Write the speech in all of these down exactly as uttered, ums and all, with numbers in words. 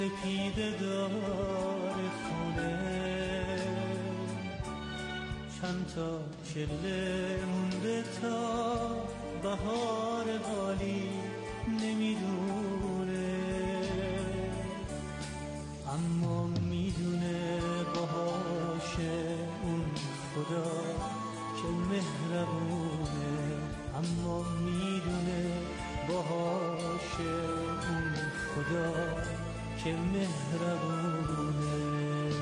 پیده دار خونه چند تا چله مونده تا بهار حالی نمیدونه، اما میدونه باهاشه اون خدا که مهربونه، اما میدونه باهاشه اون خدا که مهربونه.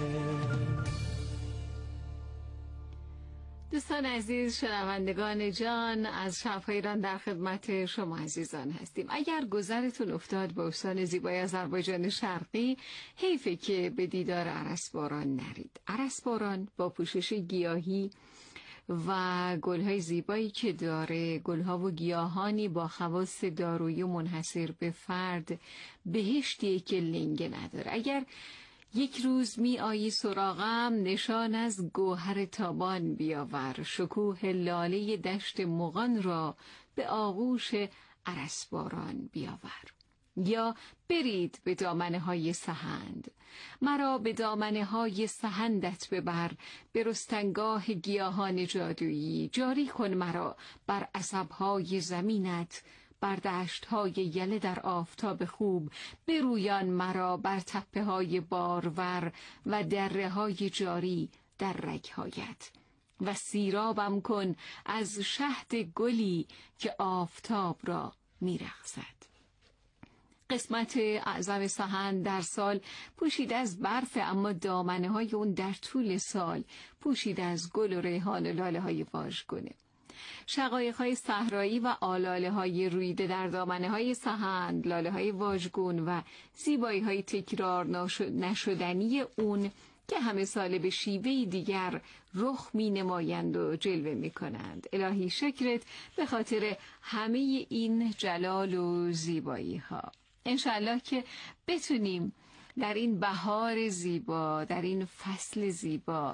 دوستان عزیز، شنوندگان جان، از شب‌های ایران در خدمت شما عزیزان هستیم. اگر گذرتون افتاد به استان زیبای آذربایجان شرقی، حیفه که به دیدار ارسباران نرید. ارسباران با پوشش گیاهی و گل‌های زیبایی که داره، گل‌ها و گیاهانی با خواص دارویی و منحصر به فرد، بهشتیه که لنگه نداره. اگر یک روز می آیی سراغم، نشان از گوهر تابان بیاور، شکوه لاله دشت مغان را به آغوش ارسباران بیاور. یا برید به دامنه های سهند، مرا به دامنه های سهندت ببر، به رستنگاه گیاهان جادویی، جاری کن مرا بر عصبهای زمینت، بر دشت‌های یله در آفتاب خوب، برویان مرا بر تپه‌های بارور و دره‌های جاری در رگ‌هایت، و سیرابم کن از شهد گلی که آفتاب را می‌رقصد. قسمت اعظم سهند در سال پوشیده از برف، اما دامنه‌های اون در طول سال پوشیده از گل و ریحان و لاله‌های واژگونه. شقایق‌های صحرایی و آلاله‌های رویده در دامنه‌های سهند، لاله‌های واژگون و زیبایی‌های تکرار نشدنی اون که همه ساله به شیوهی دیگر رخ می‌نمایند و جلوه می‌کنند. الهی شکرت به خاطر همه این جلال و زیبایی‌ها. انشالله که بتونیم در این بهار زیبا، در این فصل زیبا،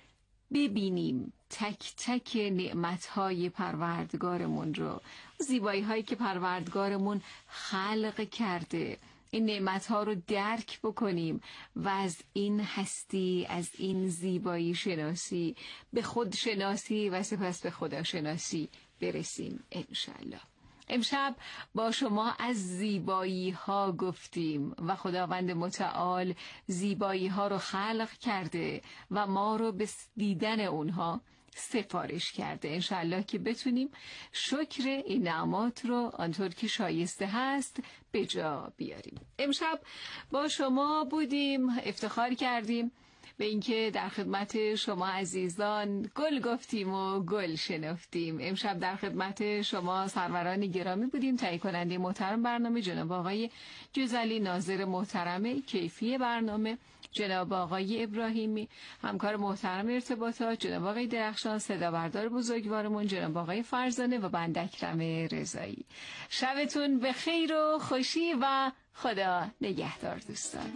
ببینیم تک تک نعمت‌های پروردگارمون رو، زیبایی‌هایی که پروردگارمون خلق کرده، این نعمت‌ها رو درک بکنیم و از این هستی، از این زیبایی شناسی به خود شناسی و سپس به خدا شناسی برسیم انشالله. امشب با شما از زیبایی ها گفتیم و خداوند متعال زیبایی ها رو خلق کرده و ما رو به دیدن اونها سفارش کرده. انشالله که بتونیم شکر این نعمات رو آنطور که شایسته هست به جا بیاریم. امشب با شما بودیم، افتخار کردیم به اینکه در خدمت شما عزیزان گل گفتیم و گل شنفتیم. امشب در خدمت شما سروران گرامی بودیم. تهیه کننده محترم برنامه جناب آقای جزلی، ناظر محترم کیفی برنامه جناب آقای ابراهیمی، همکار محترم ارتباطات جناب آقای درخشان، صدا بردار بزرگوارمون جناب آقای فرزانه و بنده اکرم رضایی. شبتون به خیر و خوشی و خدا نگهدار دوستان.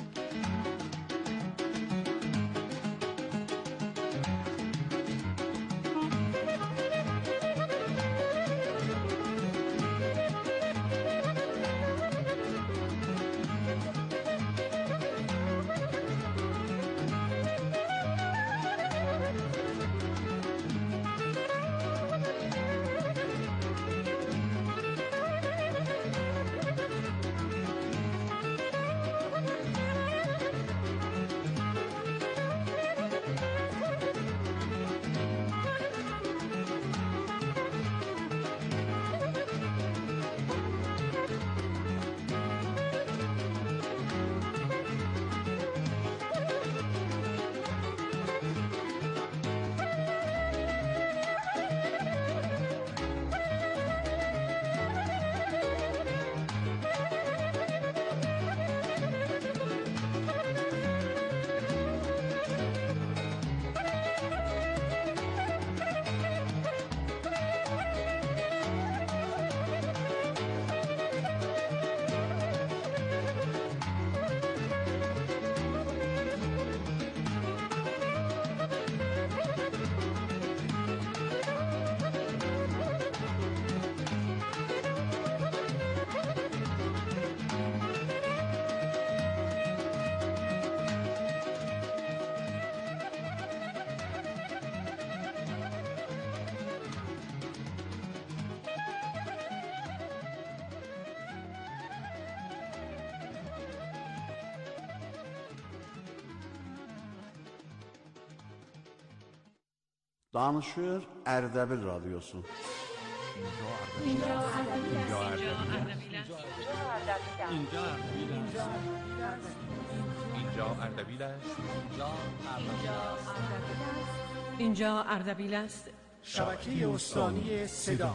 Danışır Ərdəbil Radyosu. اینجا اردبیل است. اینجا اردبیل است. اینجا اردبیل است. شبکه استانی صدا.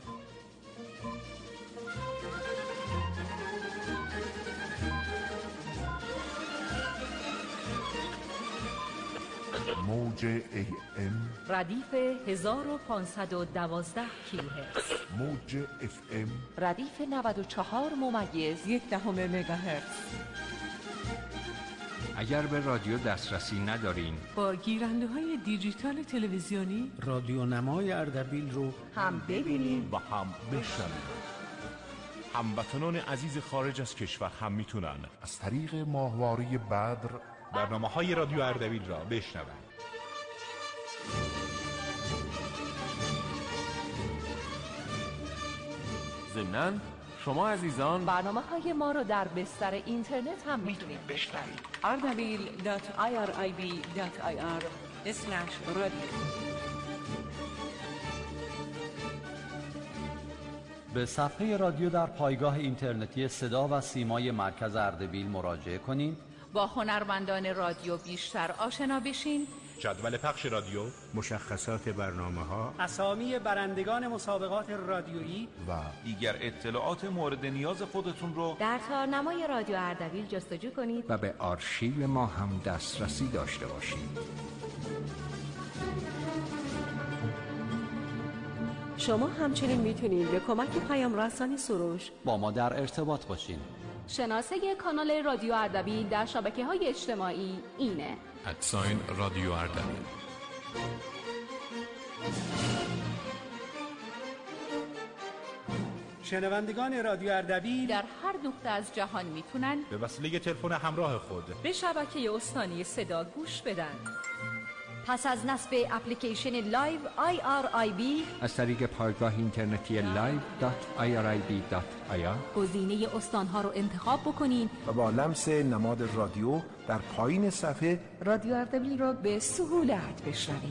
موج ای ام ردیف هزار و پانصد و دوازده کیلوهرتز، موج اف ام ردیف نود و چهار ممیز یک دهم مگاهرتز. اگر به رادیو دسترسی ندارین، با گیرنده های دیجیتال تلویزیونی رادیو نمای اردبیل رو هم ببینید و هم بشنوید. هموطنان عزیز خارج از کشور هم میتونن از طریق ماهواره بدر برنامه‌های رادیو اردبیل را بشنوند. ضمناً شما عزیزان برنامه‌های ما رو در بستر اینترنت هم میتونید بشنوید. اردبیل دات آی آر آی بی دات آی آر اسلش رادیو. به صفحه رادیو در پایگاه اینترنتی صدا و سیمای مرکز اردبیل مراجعه کنید. با هنرمندان رادیو بیشتر آشنا بشین. جدول پخش رادیو، مشخصات برنامه‌ها، اسامی برندگان مسابقات رادیویی و دیگر اطلاعات مورد نیاز خودتون رو در تارنمای رادیو اردبیل جستجو کنید و به آرشیو ما هم دسترسی داشته باشید. شما همچنین میتونید به کمک پیام رسانی سروش با ما در ارتباط باشین. شناسه کانال رادیو اردبیل در شبکه‌های اجتماعی اینه: ادساین رادیو اردبیل. شنوندگان رادیو اردبیل در هر نقطه از جهان میتونن به وسیله تلفن همراه خود به شبکه استانی صدا گوش بدن. پس از نصب اپلیکیشن لایو آی آر آی بی از طریق پایگاه اینترنتی لایو دات آی آر آی بی دات آی آر گزینه استانها رو انتخاب بکنین و با لمس نماد رادیو در پایین صفحه رادیو اردبیل رو به سهولت بشنوید.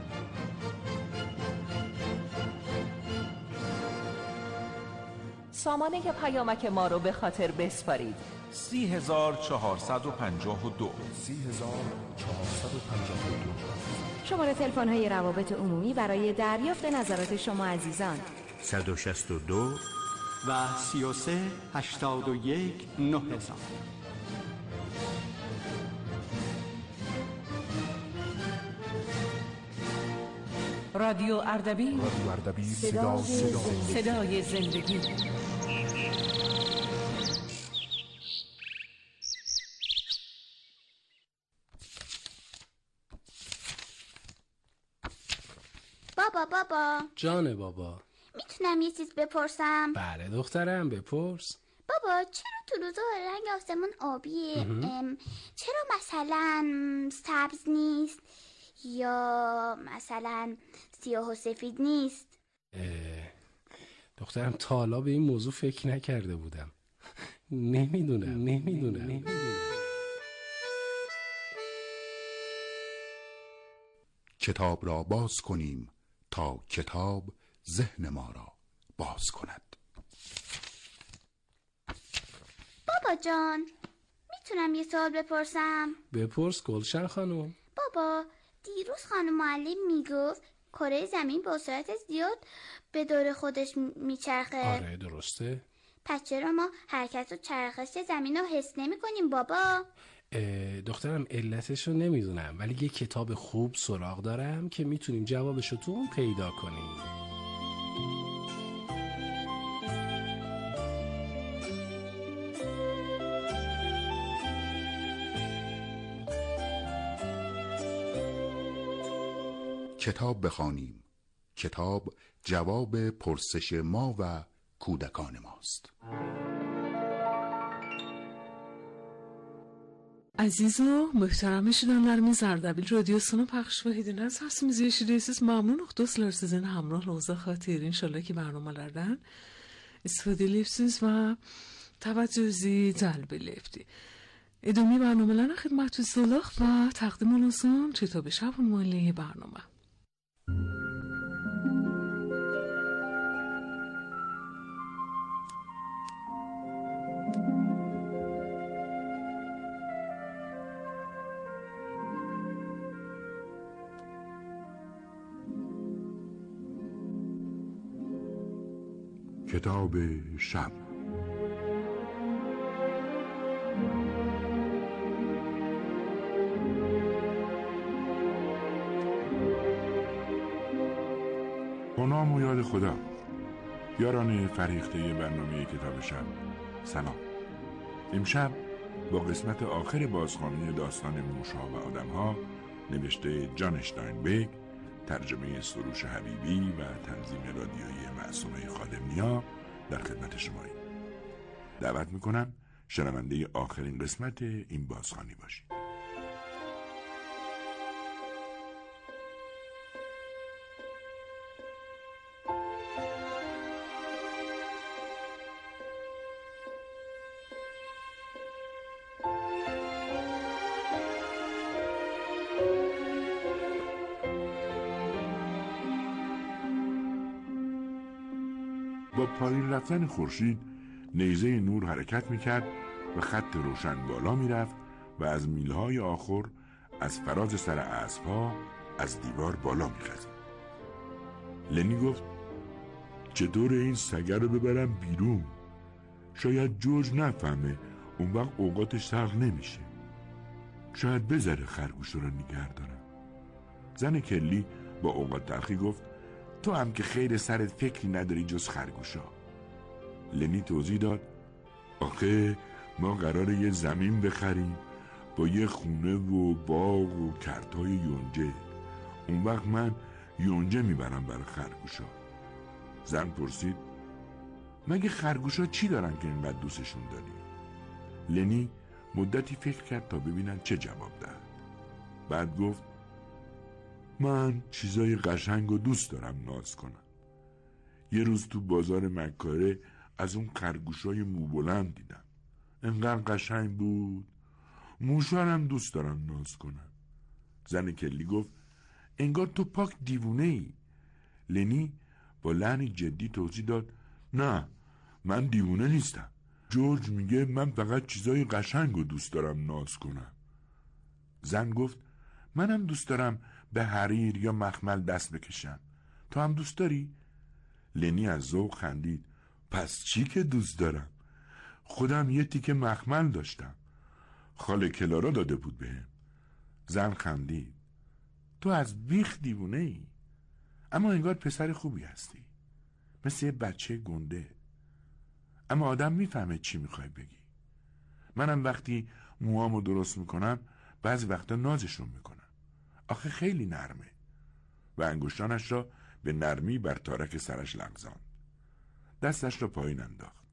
سامانه پیامک ما رو به خاطر بسپارید: سی هزار چهارصد و پنجاه و دو سی هزار چهارصد و پنجاه و دو. شماره تلفن های روابط عمومی برای دریافت نظرات شما عزیزان: صد و شصت و دو و سی و سه هشتاد و یک نه هزار. رادیو اردبیل، رادیو اردبیل، صدا صدا صدای زندگی. بابا بابا جان بابا، میتونم یه چیز بپرسم؟ بله دخترم بپرس. بابا چرا تو روزا رنگ آسمون آبیه؟ چرا مثلا سبز نیست یا مثلا سیاه و سفید نیست؟ دخترم تا حالا به این موضوع فکر نکرده بودم. نمیدونم نمیدونم نمیدونم کتاب را باز کنیم تا کتاب ذهن ما را باز کند. بابا جان میتونم یه سوال بپرسم؟ بپرس گلشن خانم. بابا دیروز خانم معلم میگفت کره زمین با سرعت زیاد به دور خودش میچرخه. آره درسته. پس چرا ما حرکت و چرخش زمین رو حس نمی کنیم بابا؟ دخترم علتش رو نمیدونم، ولی یه کتاب خوب سراغ دارم که میتونیم جوابش رو تو اون پیدا کنیم. کتاب بخوانیم. کتاب جواب پرسش ما و کودکان ماست. عزیز و محترم şirinlerimiz Ardabil Radyosu'nu paylaşma hediniz. Sesimizi eşidiyorsunuz. Memnunum dostlar sizin hamrahınızda xatir. İnşallah ki برنامه‌lardan استفاده ediyorsunuz و توجهی جلب ediyorsunuz. ادامه برنامه‌لرن خدمتتون سلاخ و تقدیم اونسان کتاب شب مالی برنامه. کتاب شب. با نام و یاد خدا. یاران فریخته برنامه کتاب شب، سلام. امشب با قسمت آخر بازخوانی داستان موش‌ها و آدم‌ها نوشته جان اشتاینبک، ترجمه سروش حبیبی و تنظیم رادیویی معصومه خادم‌نیا در خدمت شماییم. دعوت میکنم شنونده آخرین قسمت این بازخوانی باشید. با پایین رفتن خورشید نیزه نور حرکت میکرد و خط روشن بالا میرفت و از میلهای آخر از فراز سر اسبها از دیوار بالا میخزید. لنی گفت چطور این سگه رو ببرم بیرون؟ شاید جورج نفهمه، اون وقت اوقاتش تلخ نمیشه. شاید بذاره خرگوش رو نگه دارم. زن کلی با اوقات تلخی گفت تو هم که خیر سرت فکری نداری جز خرگوشا. لنی توضیح داد آخه ما قراره یه زمین بخریم با یه خونه و باغ و کرتای یونجه. اون وقت من یونجه میبرم برای خرگوشا. زن پرسید مگه خرگوشا چی دارن که اینقدر دوستشون داری؟ لنی مدتی فکر کرد تا ببینن چه جواب دهد. بعد گفت من چیزای قشنگ و دوست دارم ناز کنم. یه روز تو بازار مکاره از اون خرگوشای موبلند دیدم. انقدر قشنگ بود. موشارم دوست دارم ناز کنم. زن کلی گفت انگار تو پاک دیوونه ای. لنی با لحنی جدی توضیح داد نه من دیوونه نیستم. جورج میگه من فقط چیزای قشنگ و دوست دارم ناز کنم. زن گفت منم دوست دارم به حریر یا مخمل دست بکشم. تو هم دوست داری؟ لنی از ذوق خندید. پس چی که دوست دارم؟ خودم یه تیکه مخمل داشتم. خاله کلارا داده بود بهم. زن خندید. تو از بیخ دیوونه ای. اما انگار پسر خوبی هستی. مثل یه بچه گنده. اما آدم میفهمه چی میخوای بگی. منم وقتی موهامو درست میکنم بعضی وقتا نازشون میکنم. آخه خیلی نرمه. و انگشتانش را به نرمی بر تارک سرش لغزاند. دستش را پایین انداخت.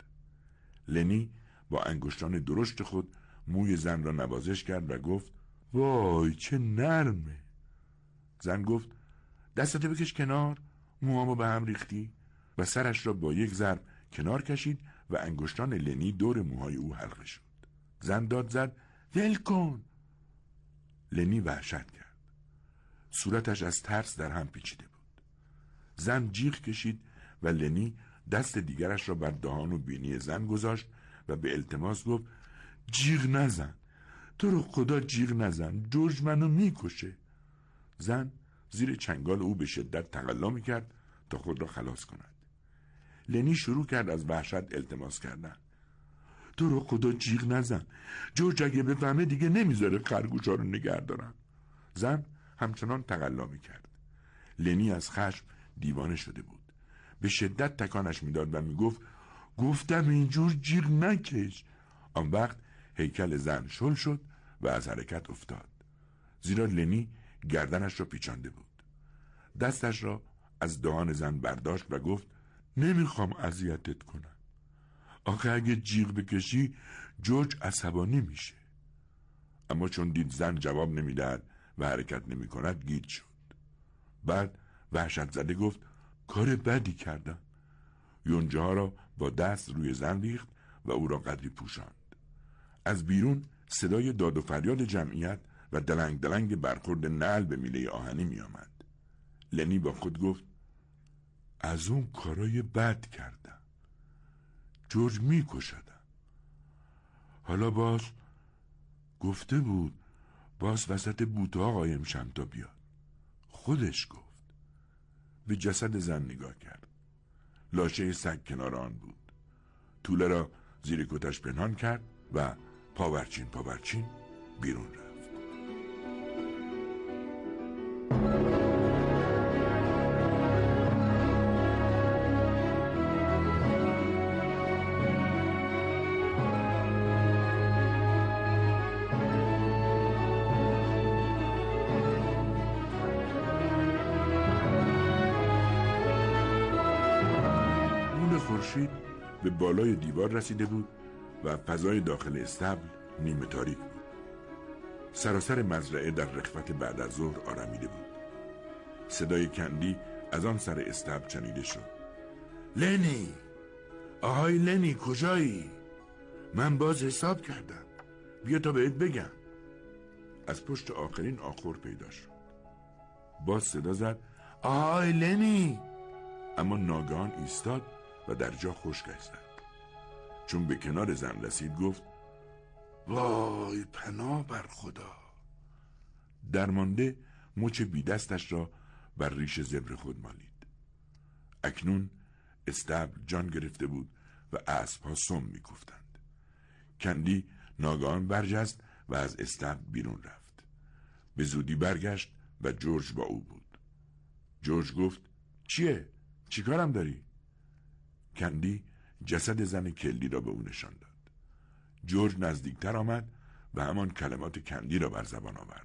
لنی با انگشتان درشت خود موی زن را نوازش کرد و گفت وای چه نرمه. زن گفت دستتو بکش کنار، موهامو به هم ریختی. و سرش را با یک ضرب کنار کشید و انگشتان لنی دور موهای او حلقه شد. زن داد زد ول کن. لنی وحشت کرد. صورتش از ترس در هم پیچیده بود. زن جیغ کشید و لنی دست دیگرش را بر دهان و بینی زن گذاشت و به التماس گفت جیغ نزن، تو رو خدا جیغ نزن، جورج منو میکشه. زن زیر چنگال او به شدت تقلا میکرد تا خود را خلاص کند. لنی شروع کرد از وحشت التماس کردن. تو رو خدا جیغ نزن، جورج اگه بفهمه دیگه نمیذاره خرگوشا رو نگه دارم. زن همچنان تقلا میکرد. لنی از خشم دیوانه شده بود. به شدت تکانش میداد و میگفت گفتم اینجور جیغ نکش. آن وقت هیکل زن شل شد و از حرکت افتاد. زیرا لنی گردنش را پیچانده بود. دستش را از دهان زن برداشت و گفت نمیخوام اذیتت کنم. آخه اگه جیغ بکشی جورج عصبانی میشه. اما چون دید زن جواب نمیدهد و حرکت نمی کند گیج شد. بعد وحشت زده گفت کار بدی کردم. یونجه ها را با دست روی زن ریخت و او را قدری پوشاند. از بیرون صدای داد و فریاد جمعیت و دلنگ دلنگ برخورد نعل به میله آهنی می آمد. لنی با خود گفت از اون کارای بد کردم. جورج می کشدم. حالا باز گفته بود باز وسط بوتها قایم شم تا بیاد. خودش گفت. به جسد زن نگاه کرد. لاشه سگ کنار آن بود. توله را زیر کتش پنهان کرد و پاورچین پاورچین بیرون رفت. خورشید به بالای دیوار رسیده بود و فضای داخل استبل نیمه تاریک بود. سراسر مزرعه در رخوت بعد از ظهر آرمیده بود. صدای کندی از آن سر استبل شنیده شد. لنی، آهای لنی، کجایی؟ من باز حساب کردم، بیا تا بهت بگم. از پشت آخرین آخور پیدا شد. باز صدا زد آهای لنی، اما ناگهان ایستاد و در جا خشکش زد. چون به کنار زن رسید گفت وای پناه بر خدا. درمانده مچ بی دستش را بر ریش زبر خود مالید. اکنون استبل جان گرفته بود و اسب‌ها سم می‌کوفتند. کندی ناگهان برجست و از استبل بیرون رفت. به زودی برگشت و جورج با او بود. جورج گفت چیه؟ چی کارم داری؟ کندی جسد زن کلدی را به او نشان داد. جورج نزدیکتر آمد و همان کلمات کندی را بر زبان آورد.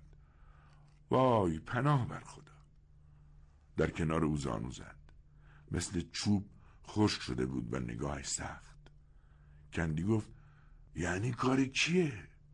وای پناه بر خدا. در کنار او زانو زد. مثل چوب خشک شده بود و نگاهش سخت. کندی گفت یعنی کار کیه؟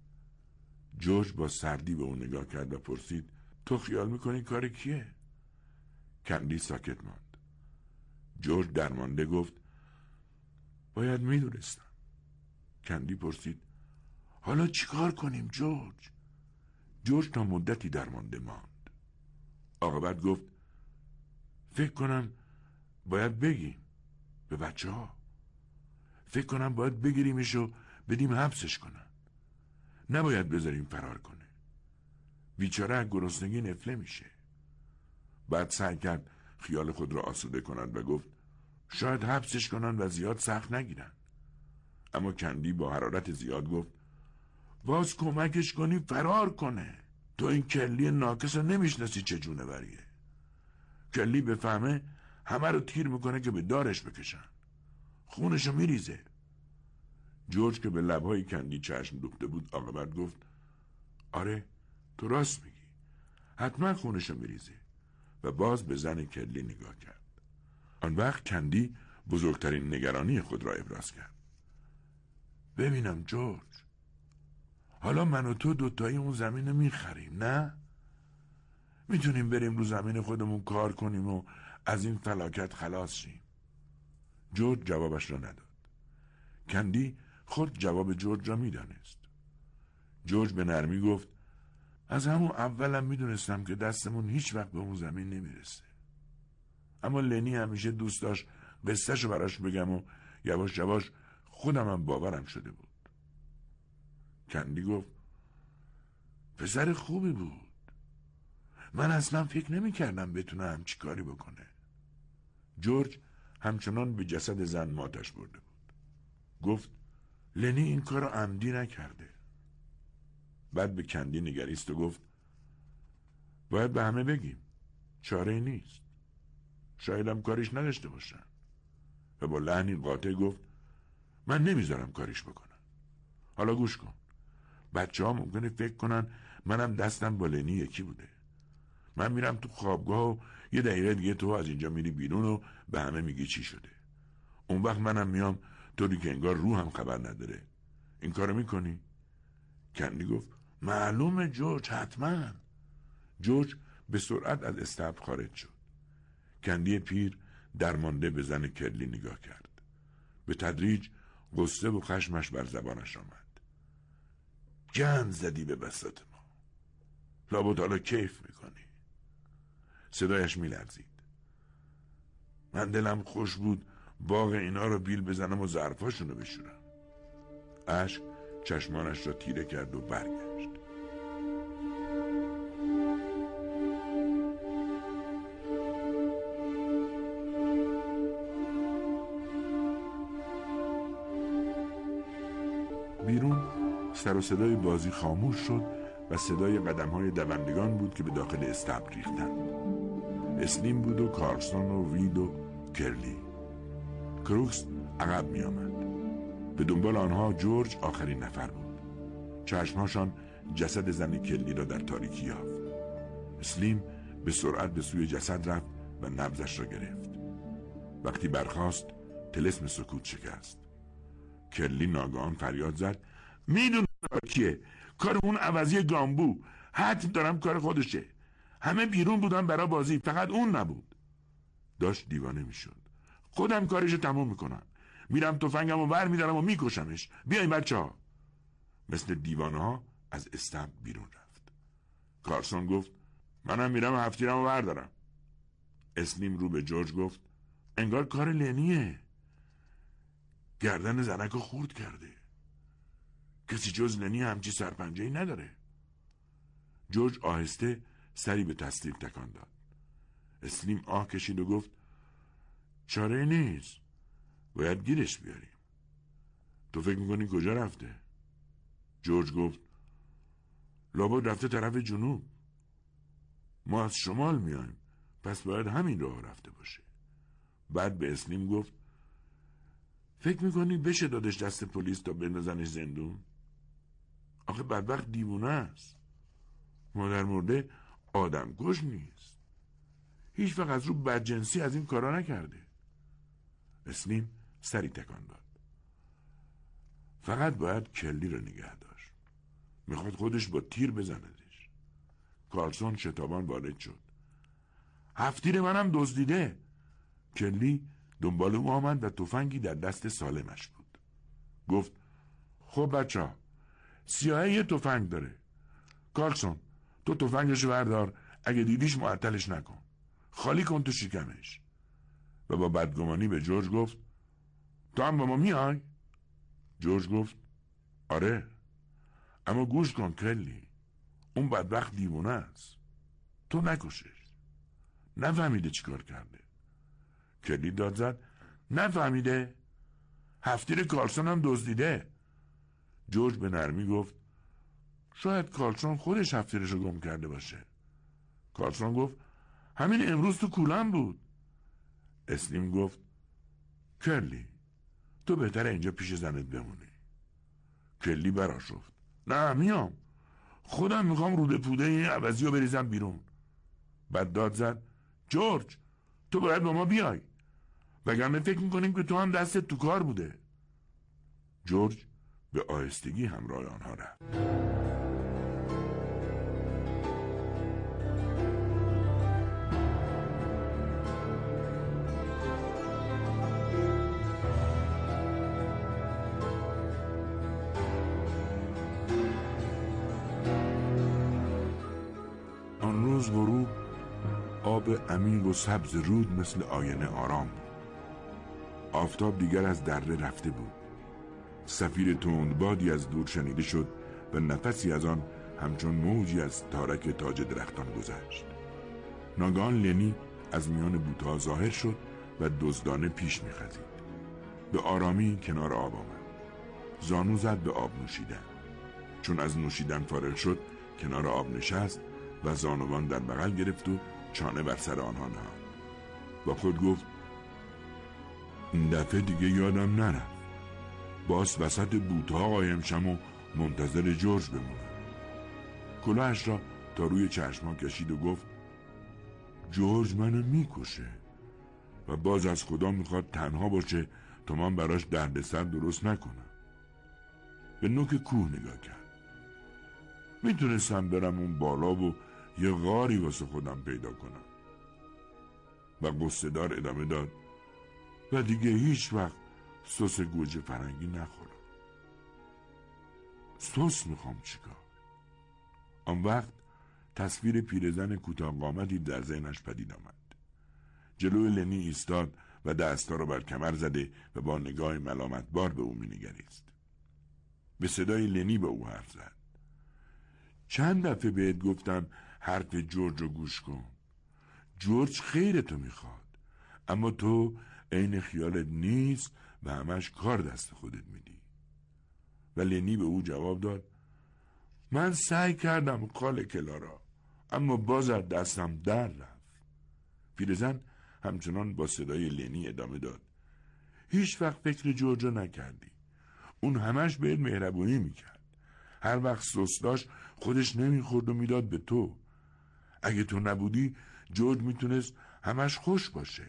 جورج با سردی به او نگاه کرد و پرسید تو خیال میکنی کار کیه؟ کندی ساکت ماند. جورج درمانده گفت باید میدونستم. کندی پرسید حالا چیکار کنیم جورج؟ جورج تا مدتی درمانده ماند. عاقبت گفت فکر کنم باید بگیم به بچه ها. فکر کنم باید بگیریمش و بدیم حبسش کنن. نباید بذاریم فرار کنه. بیچاره از گرسنگی نفله میشه. بعد سعی کرد خیال خود را آسوده کند و گفت شاید حبسش کنن و زیاد سخت نگیرن. اما کندی با حرارت زیاد گفت باز کمکش کنی فرار کنه. تو این کلی ناکس رو نمیشناسی چه جونوریه. کلی بفهمه همه رو تیر میکنه که به دارش بکشن. خونشو میریزه. جورج که به لبهای کندی چشم دوخته بود عاقبت گفت آره تو راست میگی، حتما خونشو میریزه. و باز به زن کلی نگاه کرد. آن وقت کندی بزرگترین نگرانی خود را ابراز کرد. ببینم جورج، حالا من و تو دوتایی اون زمین رو میخریم نه؟ میتونیم بریم رو زمین خودمون کار کنیم و از این فلاکت خلاص شیم. جورج جوابش را نداد. کندی خود جواب جورج را میدانست. جورج به نرمی گفت از همون اولم میدونستم که دستمون هیچ وقت به اون زمین نمیرسه. اما لنی همیشه دوست داشت قصهشو براش بگم و یواش یواش خودم هم باورم شده بود. کندی گفت پسر خوبی بود. من اصلا فکر نمی کردم بتونه همچی کاری بکنه. جورج همچنان به جسد زن ماتش برده بود. گفت لنی این کارو عمدی نکرده. بعد به کندی نگریست و گفت باید به همه بگیم، چاره نیست. شاید هم کاریش نداشته باشن. و با لحنی قاطع گفت من نمیذارم کاریش بکنن. حالا گوش کن، بچه ها ممکنه فکر کنن منم دستم با لنی یکی بوده. من میرم تو خوابگاه و یه دقیقه دیگه تو از اینجا میری بیرون و به همه میگی چی شده. اون وقت منم میام طوری که انگار روح هم خبر نداره. این کارو میکنی؟ کندی گفت معلومه جورج، حتما. جورج به سرعت از استبل خارج شد. کندی پیر درمانده به زن کرلی نگاه کرد. به تدریج غصه و خشمش بر زبانش آمد. گند زدی به بساط ما. لابد حالا کیف میکنی. صدایش میلرزید. من دلم خوش بود باغ اینا رو بیل بزنم و ظرفاشونو بشورم. اشک چشمانش را تیره کرد و برگشت. سر و صدای بازی خاموش شد و صدای قدم‌های دوندگان بود که به داخل استبل ریختند. اسلیم بود و کارلسون و وید و کرلی. کروکس عقب می آمد. به دنبال آنها جورج آخرین نفر بود. چشمهاشان جسد زن کلی را در تاریکی یافت. اسلیم به سرعت به سوی جسد رفت و نبضش را گرفت. وقتی برخاست طلسم سکوت شکست. کرلی ناگهان فریاد زد: میدونم کیه، کار اون عوضی گامبو، حتم دارم کار خودشه. همه بیرون بودن برای بازی، فقط اون نبود. داشت دیوانه میشد. خودم کارشو تموم میکنم، میرم تفنگم و ور میدارم و میکشمش. بیاین بچه ها. مثل دیوانه ها از استبل بیرون رفت. کارلسون گفت: منم میرم هفتیرم و بردارم. اسلیم رو به جورج گفت: انگار کار لنیه. گردن زنکو خورد کرده. کسی جز لنی همچی سرپنجه‌ای نداره. جورج آهسته سری به تصدیق تکان داد. اسلیم آه کشید و گفت: چاره نیست، باید گیرش بیاریم. تو فکر میکنی کجا رفته؟ جورج گفت: لابد رفته طرف جنوب. ما از شمال میایم، پس باید همین راه رفته باشه. بعد به اسلیم گفت: فکر میکنی بشه دادش دست پلیس تا بندازنش زندون؟ آخه بدبخت دیوونه است. مادر مرده آدم کش نیست. هیچ وقت از رو بدجنسی از این کارا نکرده. اسلیم سری تکان داد. فقط باید کلی رو نگه داشت. میخواد خودش با تیر بزندش. کارلسون شتابان وارد شد. هفتیر منم دزدیده. کلی دنبال او آمد و تفنگی در دست سالمش بود. گفت: خب بچه ها، سیاهه یه تفنگ داره. کارلسون تو تفنگشو بردار، اگه دیدیش معطلش نکن، خالی کن تو شکمش. و با بدگمانی به جورج گفت: تو هم با ما میای؟ جورج گفت: آره، اما گوش کن کلی، اون بدبخت دیوونه است. تو نکشش. نفهمیده چی کار کرده. کلی داد زد: نفهمیده؟ هفتیر کارلسون هم دزدیده. جورج به نرمی گفت: شاید کارلسون خودش هفتیرشو گم کرده باشه. کارلسون گفت: همین امروز تو کولم بود. اسلیم گفت: کلی تو بهتره اینجا پیش زنت بمونی. کلی برآشفت: نه میام، خودم میخوام روده پوده این عوضی رو بریزم بیرون. بعد داد زد: جورج تو باید با ما بیای، وگرنه فکر میکنیم که تو هم دستت تو کار بوده. جورج به آهستگی همراه آنها رفت. آن روز غروب آب عمیق و سبز رود مثل آینه آرام بود. آفتاب دیگر از دره رفته بود. صفیر تندبادی از دور شنیده شد و نفسی از آن همچون موجی از تارک تاج درختان گذشت. ناگهان لنی از میان بوتها ظاهر شد و دزدانه پیش می‌خزید. به آرامی کنار آب آمد. زانو زد به آب نوشیدن. چون از نوشیدن فارغ شد کنار آب نشست و زانوان در بغل گرفت و چانه بر سر آنها نهاد. با خود گفت: این دفعه دیگه یادم نرفت باز وسط بوتها قایم شم و منتظر جورج بمونم. کلاهش را تا روی چشمان کشید و گفت: جورج منو میکشه و باز از خدا میخواد تنها باشه تا من براش دردسر درست نکنم. به نوک کوه نگاه کرد. میتونستم برم اون بالا و یه غاری واسه خودم پیدا کنم. و قصه دار ادامه داد: و دیگه هیچ وقت سس گوجه فرنگی نخورم. سس میخوام چیکار؟ آن وقت تصویر پیرزن کوتاه قامتی در ذهنش پدید آمد. جلوی لنی ایستاد و دستا را بر کمر زده و با نگاه ملامتبار به او مینگریست. به صدای لنی به او حرف زد: چند دفعه بهت گفتم حرف جورج رو گوش کن. جورج خیرتو میخواد، اما تو عین خیالت نیست و همش کار دست خودت میدی. و لنی به او جواب داد: من سعی کردم خاله کلارا، اما باز از دستم در رفت. پیرزن همچنان با صدای لنی ادامه داد: هیچ وقت فکر جورج نکردی؟ اون همش بهت مهربونی میکرد. هر وقت سس داشت خودش نمیخورد و میداد به تو. اگه تو نبودی جورج میتونست همش خوش باشه.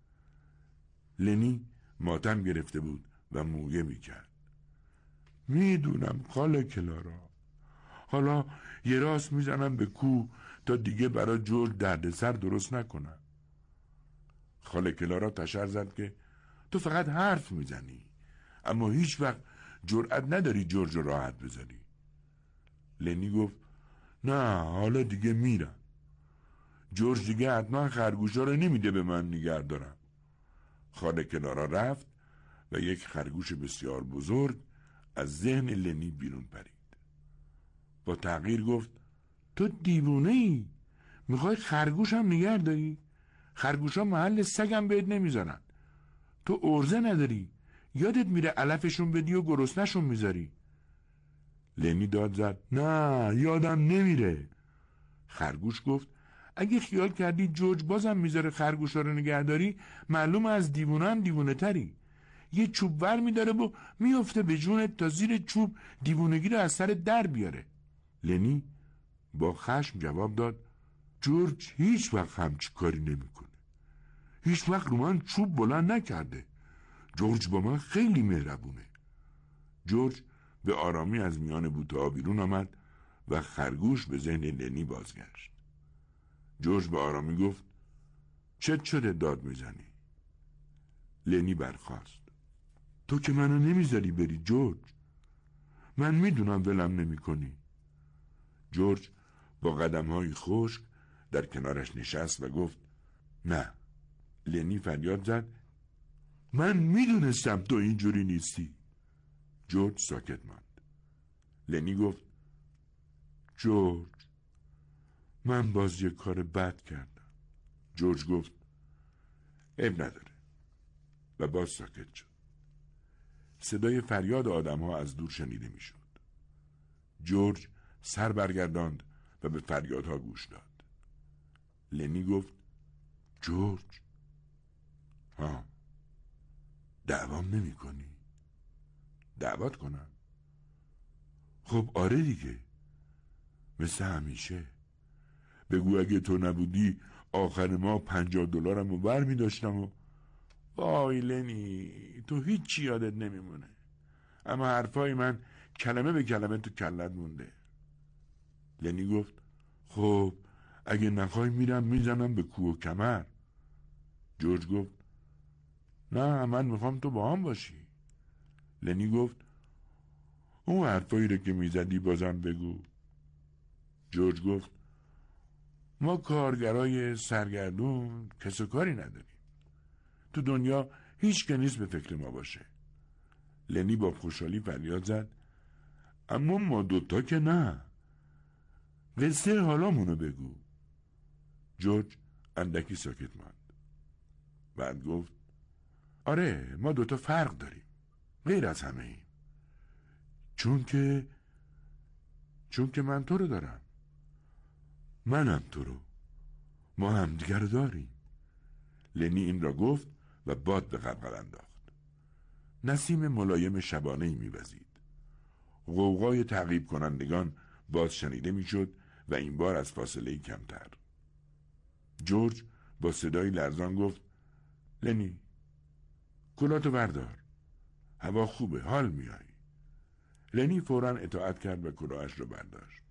لنی ماتم گرفته بود و مویه میکرد. میدونم خاله کلارا، حالا یه راست میزنم به کوه تا دیگه برای جورج دردسر درست نکنم. خاله کلارا تشر زد که تو فقط حرف میزنی، اما هیچ وقت جرأت نداری جورج رو راحت بذاری. لنی گفت نه حالا دیگه میرم. جورج دیگه حتما خرگوشا رو نمیده به من نگه دارم. خاله کلارا رفت و یک خرگوش بسیار بزرگ از ذهن لنی بیرون پرید. با تغییر گفت تو دیوونه ای؟ میخوای خرگوش هم نگه داری؟ خرگوش ها محل سگم بهت نمیذارن. تو ارزه نداری؟ یادت میره علفشون بدی و گرسنشون میذاری. لنی داد زد نه یادم نمیره. خرگوش گفت اگه خیال کردی جورج بازم میذاره خرگوش ها رو نگه داری، معلوم از دیوونه هم دیوونه تری. یه چوب ور میداره و میفته به جونت تا زیر چوب دیوونگی رو از سر در بیاره. لنی با خشم جواب داد جورج هیچ وقت همچی کاری نمیکنه. هیچ وقت رو من چوب بلند نکرده. جورج با من خیلی مهربونه. جورج به آرامی از میان بوته‌ها بیرون آمد و خرگوش به ذهن لنی بازگشت. جورج به آرامی گفت چت شده داد میزنی؟ لنی برخاست. تو که منو نمیذاری بری جورج. من میدونم ولم نمی کنی. جورج با قدم‌های خشک در کنارش نشست و گفت نه. لنی فریاد زد من میدونستم تو اینجوری نیستی. جورج ساکت ماند. لنی گفت جورج من باز یک کار بد کردم. جورج گفت عیب نداره و باز ساکت شد. صدای فریاد آدم ها از دور شنیده می شد. جورج سر برگرداند و به فریادها گوش داد. لنی گفت جورج ها دعوام نمی کنی؟ دعوت کنم؟ خب آره دیگه، مثل همیشه. بگو اگه تو نبودی آخر ما پنجاه دلارم رو بر می داشتم و وای لنی تو هیچی یادت نمیمونه، اما حرفای من کلمه به کلمه تو کلت مونده. لنی گفت خب اگه نخوای میرم میزنم به کوه و کمر. جورج گفت نه من میخوام تو با هم باشی. لنی گفت اون حرفایی رو که میزدی بازم بگو. جورج گفت ما کارگرای سرگردون کس و کاری نداریم. تو دنیا هیچ که نیست به فکر ما باشه. لنی با خوشحالی فریاد زد اما ما دوتا که نه. قصه حالامونو بگو. جورج اندکی ساکت ماند. بعد گفت آره ما دوتا فرق داریم غیر از همه ایم. چون که چون که من تو رو دارم، منم تو رو، ما هم دیگر رو داریم. لنی این را گفت و باد به قلقل انداخت. نسیم ملایم شبانه‌ای می‌وزید. غوغای تعقیب کنندگان باز شنیده می‌شد و این بار از فاصله‌ای کمتر. جورج با صدای لرزان گفت لنی کلاتو بردار، هوا خوبه، حال میای. لنی فوراً اطاعت کرد و کلاهش رو برداشت.